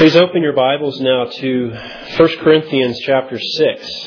Please open your Bibles now to 1 Corinthians chapter 6.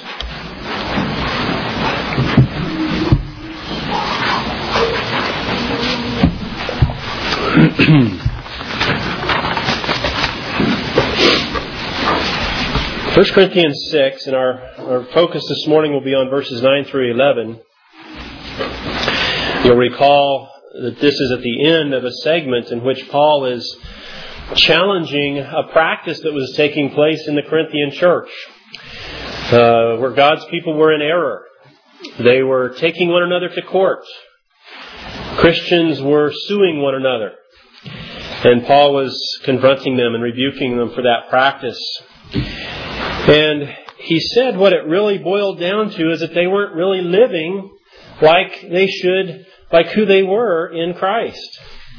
First Corinthians 6, and our focus this morning will be on verses 9 through 11. You'll recall that this is at the end of a segment in which Paul is challenging a practice that was taking place in the Corinthian church, where God's people were in error. They were taking one another to court. Christians were suing one another. And Paul was confronting them and rebuking them for that practice. And he said what it really boiled down to is that they weren't really living like they should, like who they were in Christ.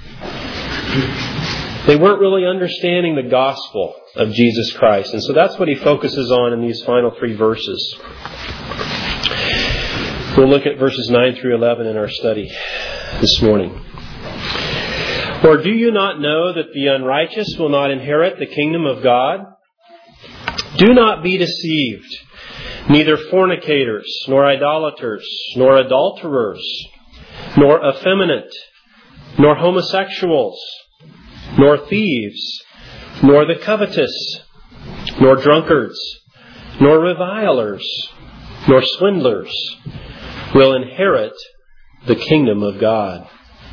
They weren't really understanding the gospel of Jesus Christ. And so that's what he focuses on in these final three verses. We'll look at verses 9 through 11 in our study this morning. Or do you not know that the unrighteous will not inherit the kingdom of God? Do not be deceived. Neither fornicators, nor idolaters, nor adulterers, nor effeminate, nor homosexuals, nor thieves, nor the covetous, nor drunkards, nor revilers, nor swindlers will inherit the kingdom of God.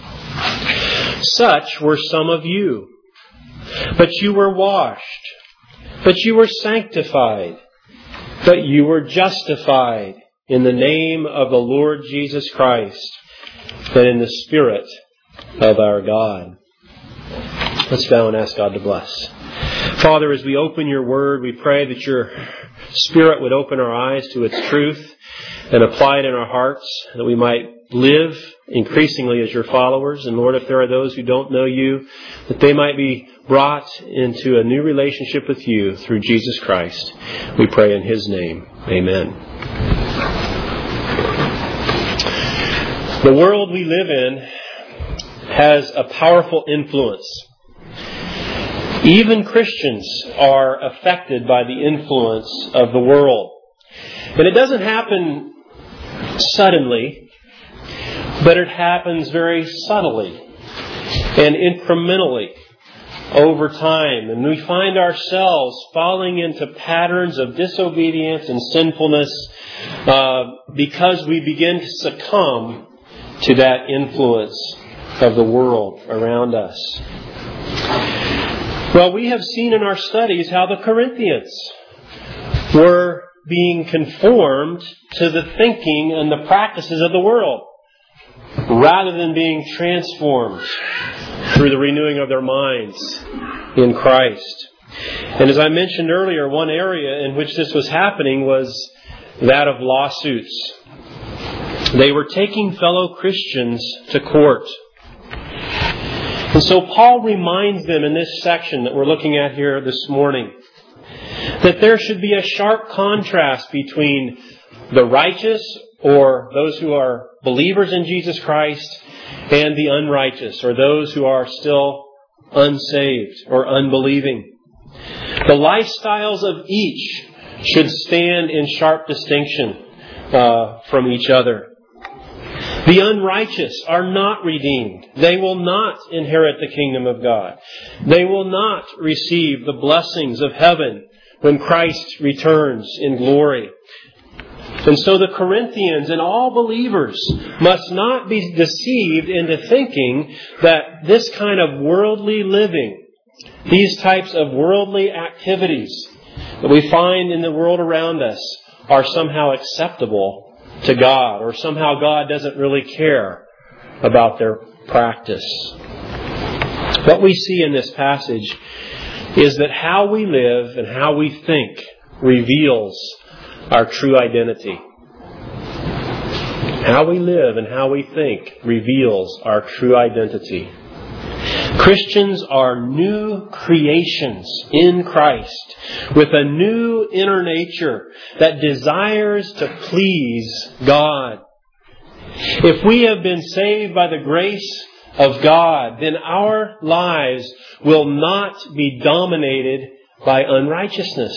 Such were some of you. But you were washed, but you were sanctified, but you were justified in the name of the Lord Jesus Christ and in the Spirit of our God. Let's bow and ask God to bless. Father, as we open your word, we pray that your Spirit would open our eyes to its truth and apply it in our hearts, that we might live increasingly as your followers. And Lord, if there are those who don't know you, that they might be brought into a new relationship with you through Jesus Christ. We pray in His name. Amen. The world we live in has a powerful influence. Even Christians are affected by the influence of the world. And it doesn't happen suddenly, but it happens very subtly and incrementally over time. And we find ourselves falling into patterns of disobedience and sinfulness because we begin to succumb to that influence of the world around us. Well, we have seen in our studies how the Corinthians were being conformed to the thinking and the practices of the world, rather than being transformed through the renewing of their minds in Christ. And as I mentioned earlier, one area in which this was happening was that of lawsuits. They were taking fellow Christians to court. And so Paul reminds them in this section that we're looking at here this morning that there should be a sharp contrast between the righteous, or those who are believers in Jesus Christ, and the unrighteous, or those who are still unsaved or unbelieving. The lifestyles of each should stand in sharp distinction from each other. The unrighteous are not redeemed. They will not inherit the kingdom of God. They will not receive the blessings of heaven when Christ returns in glory. And so the Corinthians and all believers must not be deceived into thinking that this kind of worldly living, these types of worldly activities that we find in the world around us, are somehow acceptable to God, or somehow God doesn't really care about their practice. What we see in this passage is that how we live and how we think reveals our true identity. How we live and how we think reveals our true identity. Christians are new creations in Christ with a new inner nature that desires to please God. If we have been saved by the grace of God, then our lives will not be dominated by unrighteousness.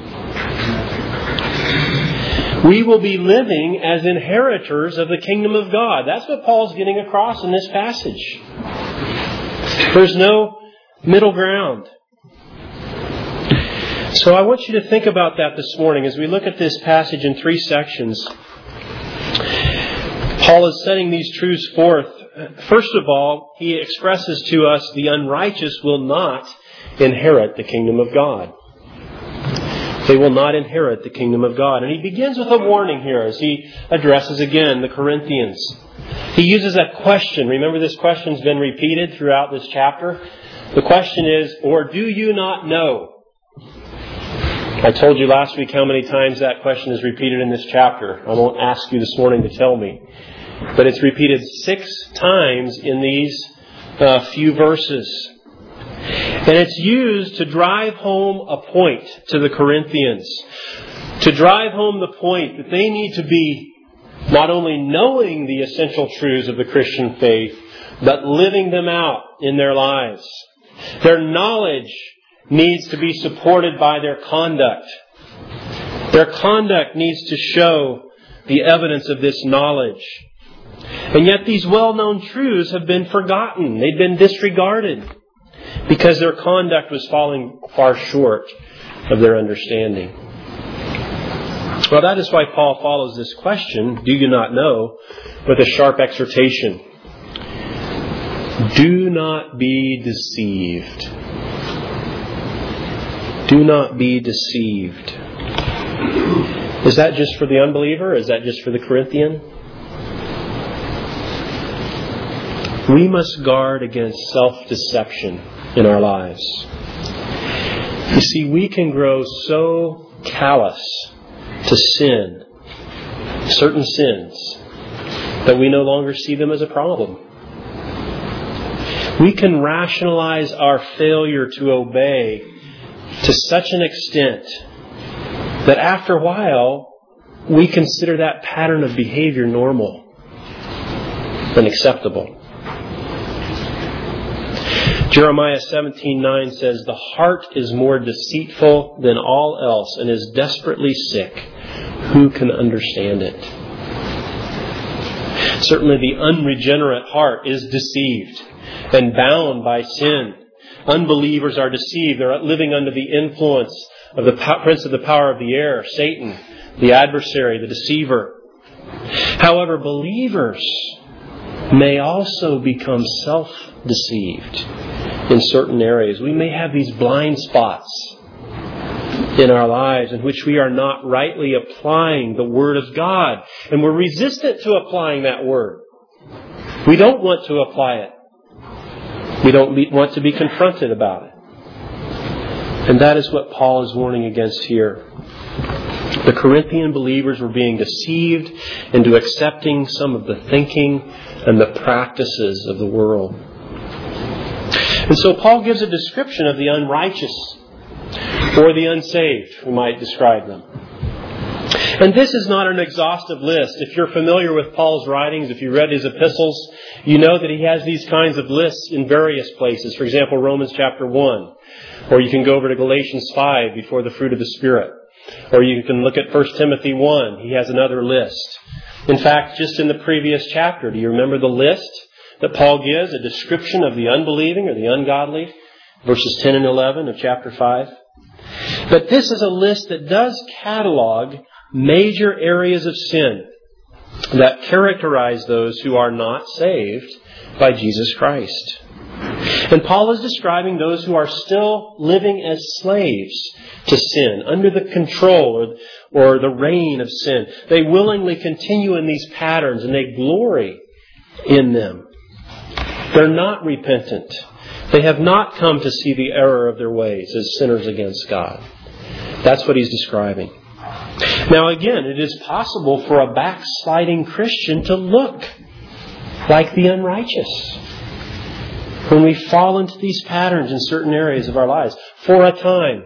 We will be living as inheritors of the kingdom of God. That's what Paul's getting across in this passage. There's no middle ground. So I want you to think about that this morning as we look at this passage in 3 sections. Paul is setting these truths forth. First of all, he expresses to us the unrighteous will not inherit the kingdom of God. They will not inherit the kingdom of God. And he begins with a warning here as he addresses again the Corinthians. He uses a question. Remember, this question's been repeated throughout this chapter. The question is, or do you not know? I told you last week how many times that question is repeated in this chapter. I won't ask you this morning to tell me. But it's repeated 6 times in these few verses. And it's used to drive home a point to the Corinthians. To drive home the point that they need to be not only knowing the essential truths of the Christian faith, but living them out in their lives. Their knowledge needs to be supported by their conduct. Their conduct needs to show the evidence of this knowledge. And yet these well-known truths have been forgotten. They've been disregarded because their conduct was falling far short of their understanding. Well, that is why Paul follows this question, do you not know, with a sharp exhortation. Do not be deceived. Do not be deceived. Is that just for the unbeliever? Is that just for the Corinthian? We must guard against self-deception in our lives. You see, we can grow so callous to sin, certain sins, that we no longer see them as a problem. We can rationalize our failure to obey to such an extent that after a while, we consider that pattern of behavior normal and acceptable. Jeremiah 17:9 says, the heart is more deceitful than all else and is desperately sick. Who can understand it? Certainly the unregenerate heart is deceived and bound by sin. Unbelievers are deceived. They're living under the influence of the prince of the power of the air, Satan, the adversary, the deceiver. However, believers may also become self-deceived in certain areas. We may have these blind spots in our lives in which we are not rightly applying the Word of God. And we're resistant to applying that Word. We don't want to apply it. We don't want to be confronted about it. And that is what Paul is warning against here. The Corinthian believers were being deceived into accepting some of the thinking and the practices of the world. And so Paul gives a description of the unrighteous or the unsaved, we might describe them. And this is not an exhaustive list. If you're familiar with Paul's writings, if you read his epistles, you know that he has these kinds of lists in various places. For example, Romans chapter 1. Or you can go over to Galatians 5 before the fruit of the Spirit. Or you can look at 1 Timothy 1. He has another list. In fact, just in the previous chapter, do you remember the list that Paul gives? A description of the unbelieving or the ungodly. Verses 10 and 11 of chapter 5. But this is a list that does catalog major areas of sin that characterize those who are not saved by Jesus Christ. And Paul is describing those who are still living as slaves to sin, under the control or the reign of sin. They willingly continue in these patterns and they glory in them. They're not repentant. They have not come to see the error of their ways as sinners against God. That's what he's describing. Now again, it is possible for a backsliding Christian to look like the unrighteous when we fall into these patterns in certain areas of our lives for a time.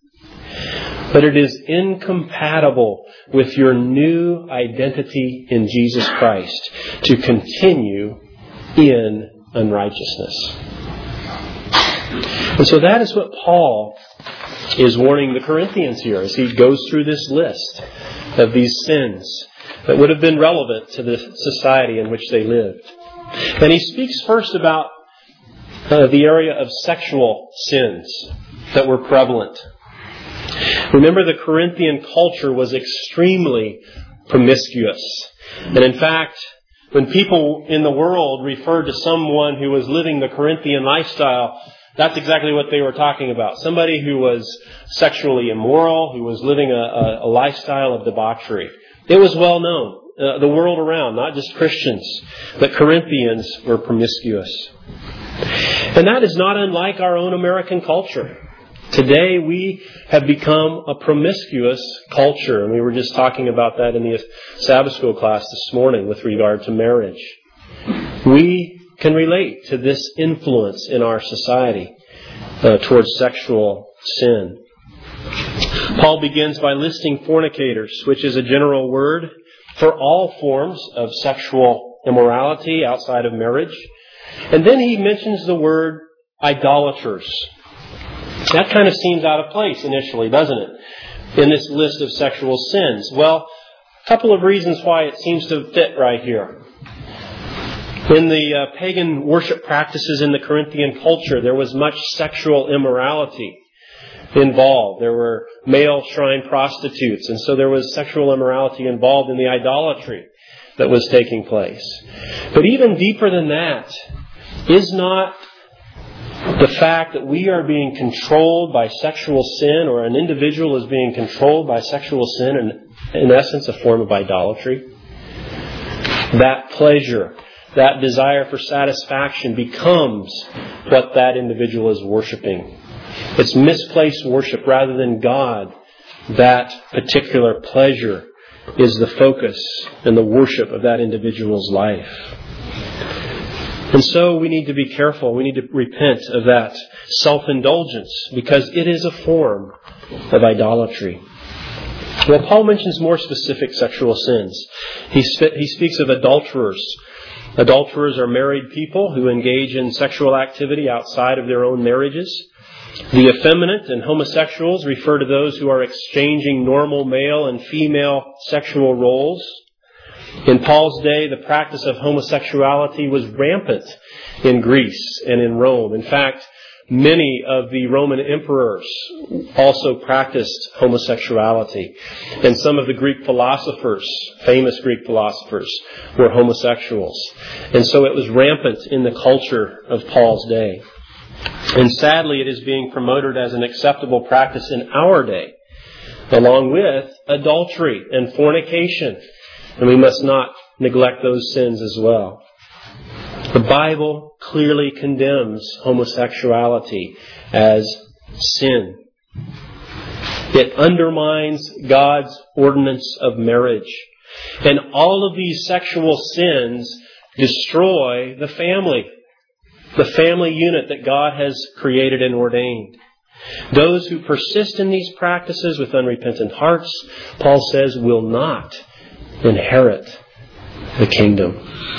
But it is incompatible with your new identity in Jesus Christ to continue in unrighteousness. And so that is what Paul is warning the Corinthians here as he goes through this list of these sins that would have been relevant to the society in which they lived. And he speaks first about the area of sexual sins that were prevalent. Remember, the Corinthian culture was extremely promiscuous. And in fact, when people in the world referred to someone who was living the Corinthian lifestyle, that's exactly what they were talking about. Somebody who was sexually immoral, who was living a lifestyle of debauchery. It was well known, the world around, not just Christians, that Corinthians were promiscuous. And that is not unlike our own American culture. Today we have become a promiscuous culture, and we were just talking about that in the Sabbath school class this morning with regard to marriage. We can relate to this influence in our society towards sexual sin. Paul begins by listing fornicators, which is a general word for all forms of sexual immorality outside of marriage. And then he mentions the word idolaters. That kind of seems out of place initially, doesn't it? In this list of sexual sins. Well, a couple of reasons why it seems to fit right here. In the pagan worship practices in the Corinthian culture, there was much sexual immorality involved. There were male shrine prostitutes, and so there was sexual immorality involved in the idolatry that was taking place. But even deeper than that is not the fact that we are being controlled by sexual sin, or an individual is being controlled by sexual sin, and in essence a form of idolatry. That pleasure, that desire for satisfaction becomes what that individual is worshiping. It's misplaced worship rather than God. That particular pleasure is the focus and the worship of that individual's life. And so we need to be careful. We need to repent of that self-indulgence because it is a form of idolatry. Well, Paul mentions more specific sexual sins. He speaks of adulterers. Adulterers are married people who engage in sexual activity outside of their own marriages. The effeminate and homosexuals refer to those who are exchanging normal male and female sexual roles. In Paul's day, the practice of homosexuality was rampant in Greece and in Rome. In fact, many of the Roman emperors also practiced homosexuality. And some of the Greek philosophers, famous Greek philosophers, were homosexuals. And so it was rampant in the culture of Paul's day. And sadly, it is being promoted as an acceptable practice in our day, along with adultery and fornication. And we must not neglect those sins as well. The Bible clearly condemns homosexuality as sin. It undermines God's ordinance of marriage. And all of these sexual sins destroy the family unit that God has created and ordained. Those who persist in these practices with unrepentant hearts, Paul says, will not inherit the kingdom.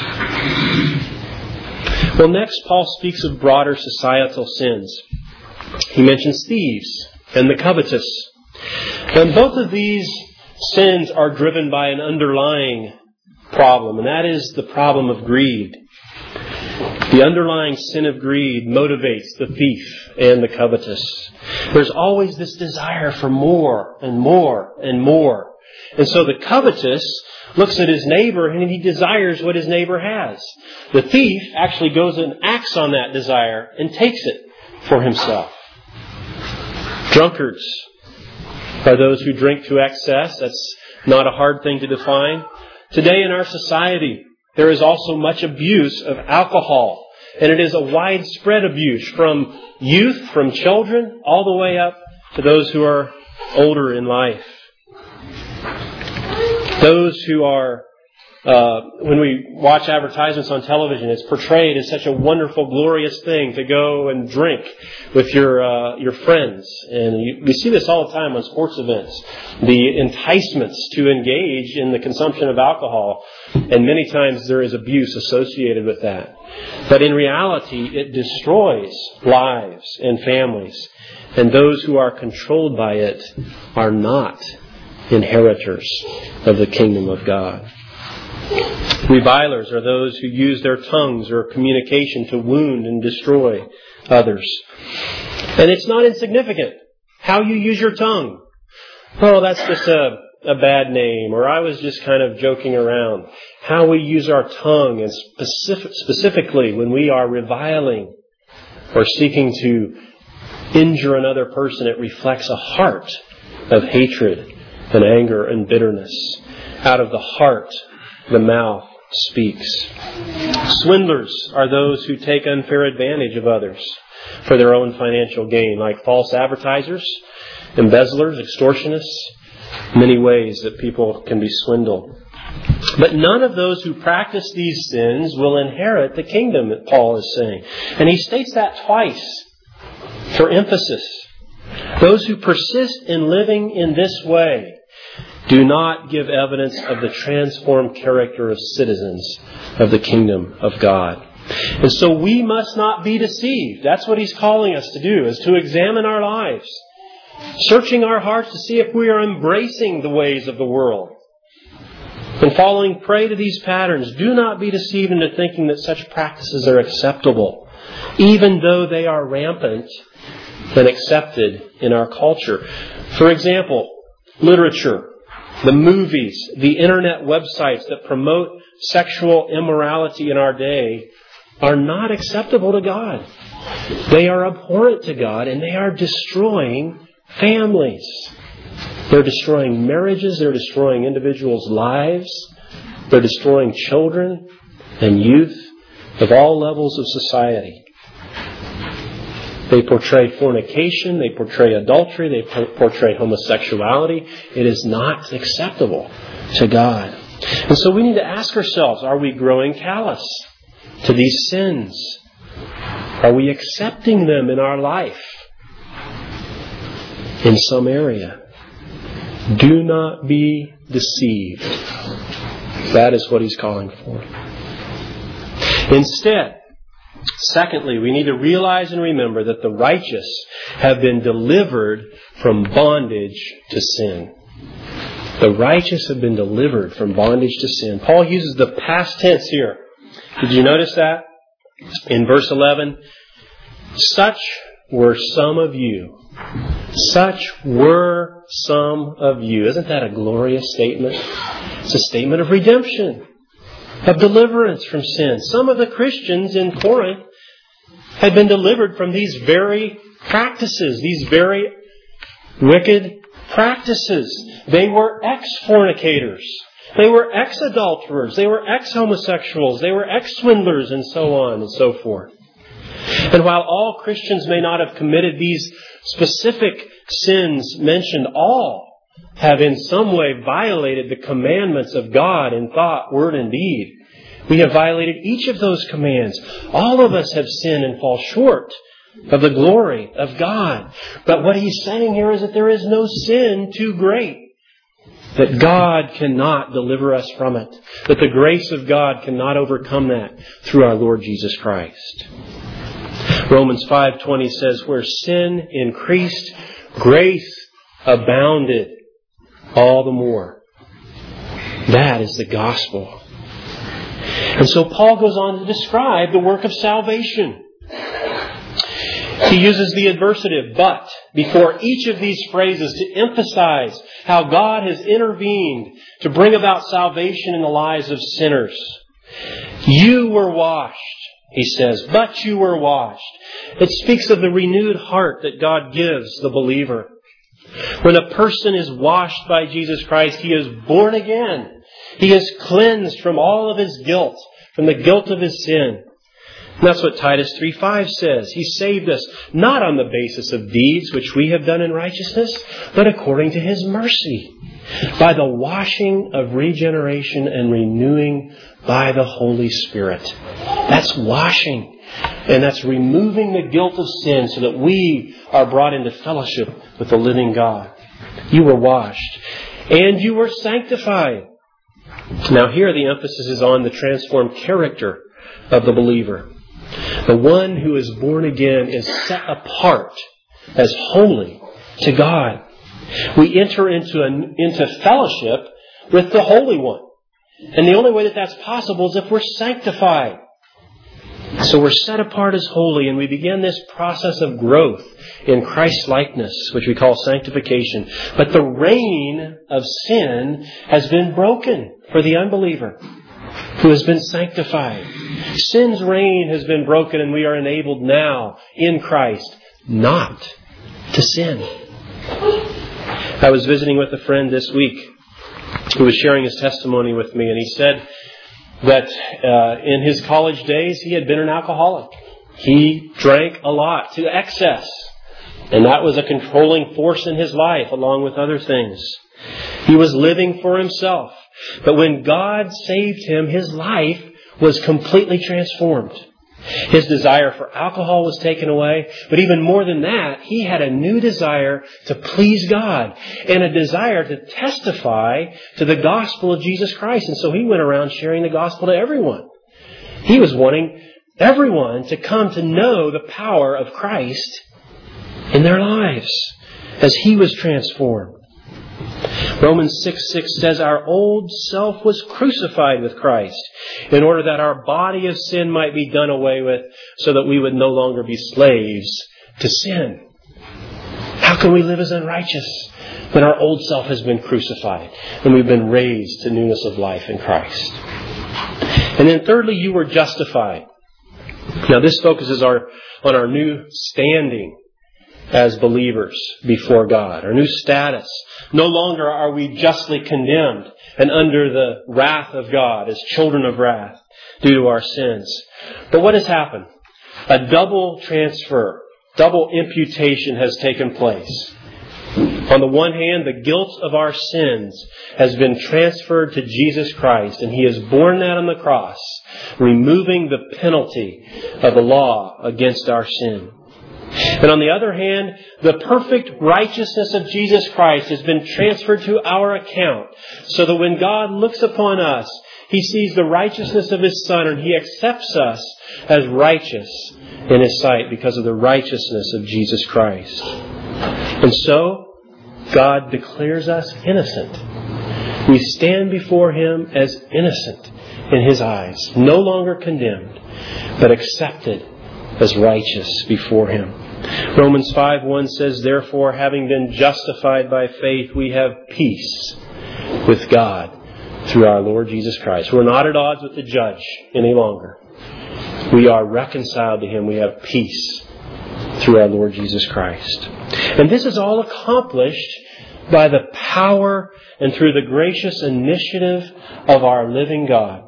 Well, next, Paul speaks of broader societal sins. He mentions thieves and the covetous. And both of these sins are driven by an underlying problem, and that is the problem of greed. The underlying sin of greed motivates the thief and the covetous. There's always this desire for more and more and more. And so the covetous looks at his neighbor and he desires what his neighbor has. The thief actually goes and acts on that desire and takes it for himself. Drunkards are those who drink to excess. That's not a hard thing to define. Today in our society, there is also much abuse of alcohol. And it is a widespread abuse from youth, from children, all the way up to those who are older in life. Those who are when we watch advertisements on television, it's portrayed as such a wonderful, glorious thing to go and drink with your friends. And we see this all the time on sports events. The enticements to engage in the consumption of alcohol. And many times there is abuse associated with that. But in reality, it destroys lives and families. And those who are controlled by it are not inheritors of the kingdom of God. Revilers are those who use their tongues or communication to wound and destroy others. And it's not insignificant how you use your tongue. Oh, that's just a bad name, or I was just kind of joking around. How we use our tongue, and specifically when we are reviling or seeking to injure another person, it reflects a heart of hatred and anger and bitterness. Out of the heart, the mouth speaks. Swindlers are those who take unfair advantage of others for their own financial gain, like false advertisers, embezzlers, extortionists, many ways that people can be swindled. But none of those who practice these sins will inherit the kingdom, that Paul is saying. And he states that twice for emphasis. Those who persist in living in this way do not give evidence of the transformed character of citizens of the kingdom of God. And so we must not be deceived. That's what he's calling us to do, is to examine our lives, searching our hearts to see if we are embracing the ways of the world and falling prey to these patterns. Do not be deceived into thinking that such practices are acceptable, even though they are rampant and accepted in our culture. For example, literature, the movies, the internet websites that promote sexual immorality in our day are not acceptable to God. They are abhorrent to God, and they are destroying families. They're destroying marriages. They're destroying individuals' lives. They're destroying children and youth of all levels of society. They portray fornication. They portray adultery. They portray homosexuality. It is not acceptable to God. And so we need to ask ourselves, are we growing callous to these sins? Are we accepting them in our life in some area? Do not be deceived. That is what he's calling for. Instead, secondly, we need to realize and remember that the righteous have been delivered from bondage to sin. The righteous have been delivered from bondage to sin. Paul uses the past tense here. Did you notice that? In verse 11, such were some of you. Such were some of you. Isn't that a glorious statement? It's a statement of redemption, of deliverance from sin. Some of the Christians in Corinth had been delivered from these very practices, these very wicked practices. They were ex-fornicators. They were ex-adulterers. They were ex-homosexuals. They were ex-swindlers, and so on and so forth. And while all Christians may not have committed these specific sins mentioned, all have in some way violated the commandments of God in thought, word, and deed. We have violated each of those commands. All of us have sinned and fall short of the glory of God. But what he's saying here is that there is no sin too great, that God cannot deliver us from it, that the grace of God cannot overcome that through our Lord Jesus Christ. Romans 5:20 says, where sin increased, grace abounded all the more. That is the gospel. And so Paul goes on to describe the work of salvation. He uses the adversative, but, before each of these phrases to emphasize how God has intervened to bring about salvation in the lives of sinners. You were washed, he says, but you were washed. It speaks of the renewed heart that God gives the believer. When a person is washed by Jesus Christ, he is born again. He is cleansed from all of his guilt, from the guilt of his sin. And that's what Titus 3:5 says. He saved us not on the basis of deeds which we have done in righteousness, but according to His mercy. by the washing of regeneration and renewing by the Holy Spirit. That's washing. And that's removing the guilt of sin so that we are brought into fellowship with the living God. You were washed. And you were sanctified. Now here the emphasis is on the transformed character of the believer. The one who is born again is set apart as holy to God. We enter into fellowship with the Holy One. And the only way that that's possible is if we're sanctified. So we're set apart as holy, and we begin this process of growth in Christ-likeness, which we call sanctification. But the reign of sin has been broken for the unbeliever who has been sanctified. Sin's reign has been broken, and we are enabled now in Christ not to sin. I was visiting with a friend this week who was sharing his testimony with me, and he said that in his college days he had been an alcoholic. He drank a lot to excess, and that was a controlling force in his life along with other things. He was living for himself. But when God saved him, his life was completely transformed. His desire for alcohol was taken away. But even more than that, he had a new desire to please God and a desire to testify to the gospel of Jesus Christ. And so he went around sharing the gospel to everyone. He was wanting everyone to come to know the power of Christ in their lives as he was transformed. Romans 6:6 says, our old self was crucified with Christ in order that our body of sin might be done away with so that we would no longer be slaves to sin. How can we live as unrighteous when our old self has been crucified and we've been raised to newness of life in Christ? And then thirdly, you were justified. Now this focuses on our new standing as believers before God, our new status. No longer are we justly condemned and under the wrath of God as children of wrath due to our sins. But what has happened? A double transfer, double imputation has taken place. On the one hand, the guilt of our sins has been transferred to Jesus Christ, and He has borne that on the cross, removing the penalty of the law against our sin. And on the other hand, the perfect righteousness of Jesus Christ has been transferred to our account, so that when God looks upon us, He sees the righteousness of His Son, and He accepts us as righteous in His sight because of the righteousness of Jesus Christ. And so, God declares us innocent. We stand before Him as innocent in His eyes, no longer condemned, but accepted as righteous before Him. Romans 5:1 says, therefore, having been justified by faith, we have peace with God through our Lord Jesus Christ. We're not at odds with the judge any longer. We are reconciled to Him. We have peace through our Lord Jesus Christ. And this is all accomplished by the power and through the gracious initiative of our living God.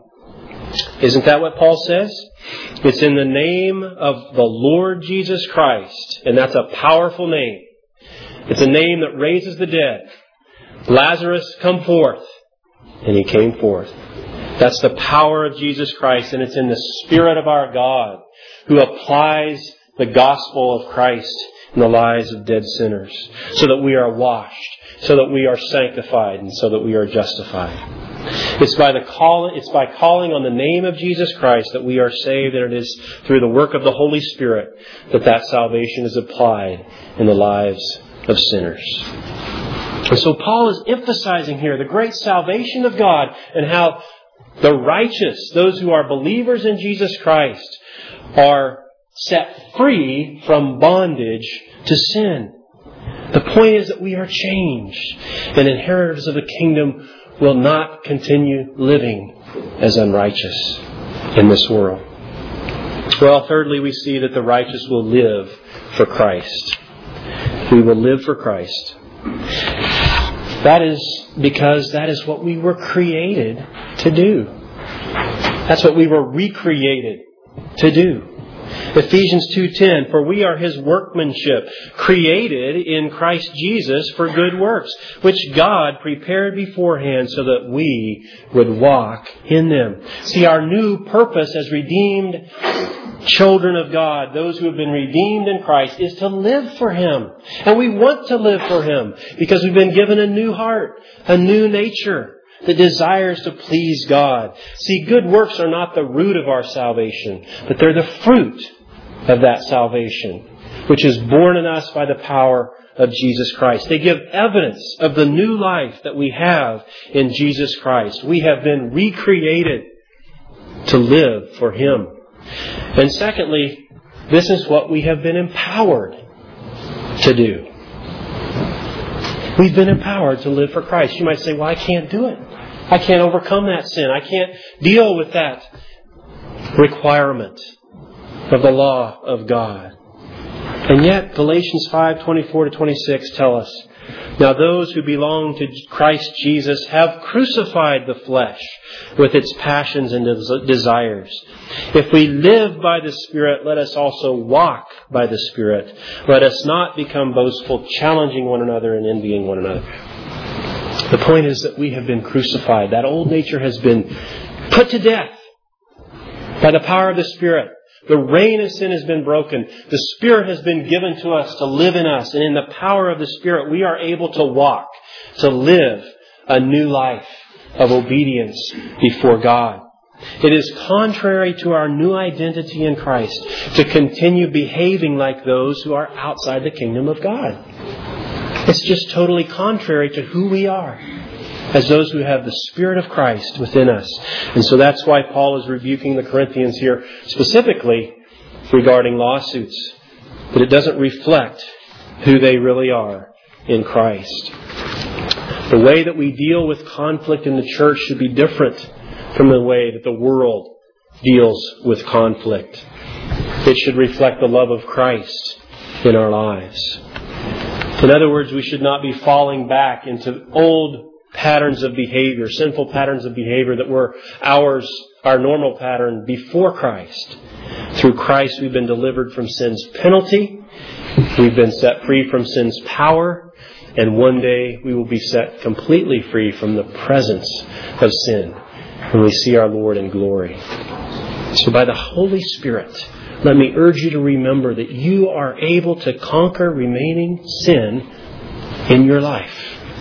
Isn't that what Paul says? It's in the name of the Lord Jesus Christ. And that's a powerful name. It's a name that raises the dead. Lazarus, come forth. And he came forth. That's the power of Jesus Christ. And it's in the Spirit of our God who applies the gospel of Christ in the lives of dead sinners, so that we are washed, so that we are sanctified, and so that we are justified. It's by calling on the name of Jesus Christ that we are saved, and it is through the work of the Holy Spirit that salvation is applied in the lives of sinners. And so Paul is emphasizing here the great salvation of God and how the righteous, those who are believers in Jesus Christ, are set free from bondage to sin. The point is that we are changed, and inheritors of the kingdom will not continue living as unrighteous in this world. Well, thirdly, we see that the righteous will live for Christ. We will live for Christ. That is because that is what we were created to do. That's what we were recreated to do. Ephesians 2:10, for we are His workmanship, created in Christ Jesus for good works, which God prepared beforehand so that we would walk in them. See, our new purpose as redeemed children of God, those who have been redeemed in Christ, is to live for Him. And we want to live for Him because we've been given a new heart, a new nature that desires to please God. See, good works are not the root of our salvation, but they're the fruit of that salvation, which is born in us by the power of Jesus Christ. They give evidence of the new life that we have in Jesus Christ. We have been recreated to live for Him. And secondly, this is what we have been empowered to do. We've been empowered to live for Christ. You might say, well, I can't do it. I can't overcome that sin. I can't deal with that requirement of the law of God. And yet, Galatians 5:24-26 tell us, now those who belong to Christ Jesus have crucified the flesh with its passions and desires. If we live by the Spirit, let us also walk by the Spirit. Let us not become boastful, challenging one another and envying one another. The point is that we have been crucified. That old nature has been put to death by the power of the Spirit. The reign of sin has been broken. The Spirit has been given to us to live in us. And in the power of the Spirit, we are able to walk, to live a new life of obedience before God. It is contrary to our new identity in Christ to continue behaving like those who are outside the kingdom of God. It's just totally contrary to who we are as those who have the Spirit of Christ within us. And so that's why Paul is rebuking the Corinthians here specifically regarding lawsuits. But it doesn't reflect who they really are in Christ. The way that we deal with conflict in the church should be different from the way that the world deals with conflict. It should reflect the love of Christ in our lives. In other words, we should not be falling back into old patterns of behavior, sinful patterns of behavior that were our normal pattern before Christ. Through Christ, we've been delivered from sin's penalty. We've been set free from sin's power. And one day we will be set completely free from the presence of sin when we see our Lord in glory. So by the Holy Spirit, let me urge you to remember that you are able to conquer remaining sin in your life.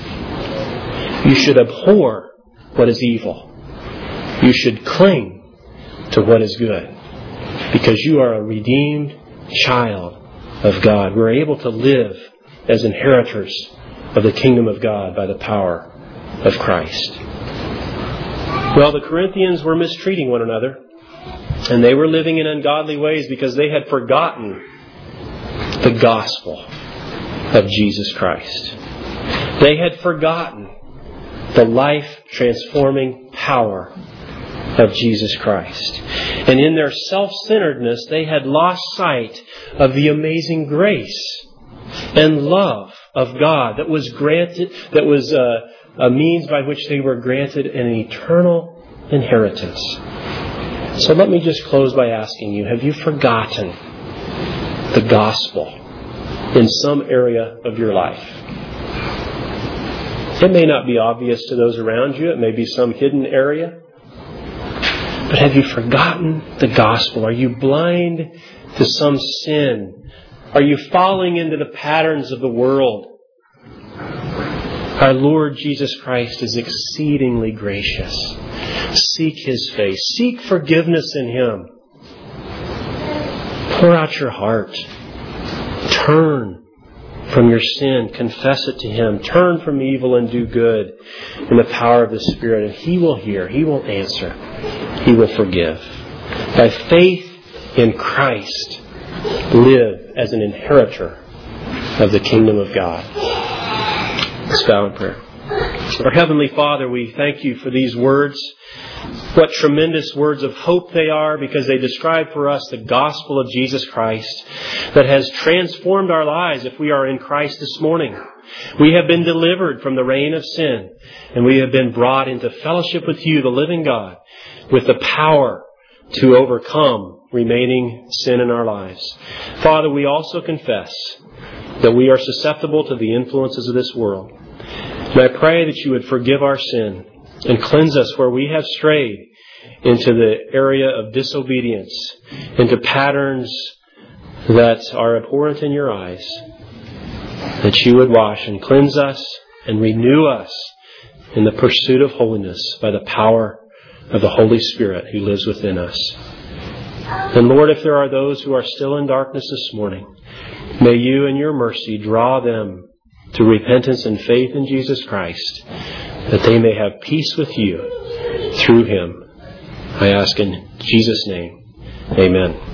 You should abhor what is evil. You should cling to what is good. Because you are a redeemed child of God. We're able to live as inheritors of the kingdom of God by the power of Christ. Well, the Corinthians were mistreating one another. And they were living in ungodly ways because they had forgotten the gospel of Jesus Christ. They had forgotten the life-transforming power of Jesus Christ. And in their self-centeredness, they had lost sight of the amazing grace and love of God that was granted, that was a means by which they were granted an eternal inheritance. So let me just close by asking you, have you forgotten the gospel in some area of your life? It may not be obvious to those around you. It may be some hidden area. But have you forgotten the gospel? Are you blind to some sin? Are you falling into the patterns of the world? Our Lord Jesus Christ is exceedingly gracious. Seek His face. Seek forgiveness in Him. Pour out your heart. Turn from your sin. Confess it to Him. Turn from evil and do good in the power of the Spirit. And He will hear. He will answer. He will forgive. By faith in Christ, live as an inheritor of the kingdom of God. Let's bow in prayer. Our Heavenly Father, we thank You for these words. What tremendous words of hope they are, because they describe for us the gospel of Jesus Christ that has transformed our lives if we are in Christ this morning. We have been delivered from the reign of sin, and we have been brought into fellowship with You, the living God, with the power to overcome remaining sin in our lives. Father, we also confess that we are susceptible to the influences of this world. And I pray that you would forgive our sin and cleanse us where we have strayed into the area of disobedience, into patterns that are abhorrent in your eyes. That you would wash and cleanse us and renew us in the pursuit of holiness by the power of the Holy Spirit who lives within us. And Lord, if there are those who are still in darkness this morning, may you in your mercy draw them to repentance and faith in Jesus Christ, that they may have peace with you through Him. I ask in Jesus' name, amen.